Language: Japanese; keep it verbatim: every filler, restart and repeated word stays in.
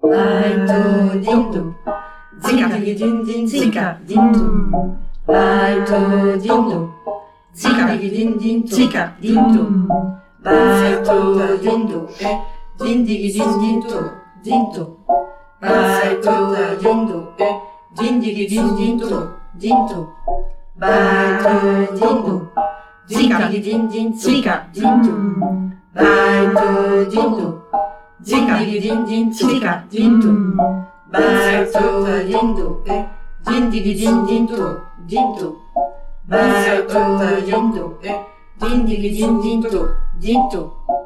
ライトディンドジカディディンディンジカディンドライトディンドジカディディンディンジカディンドライトディンドディンディギディンディントディントライトディンドディンディギディンディントディントライトディンドジカディディンディンジカディントライトディンドジカディディンディンジカディントライトディンドディンディギディンディントディントライトディンドディンディギディンディントディント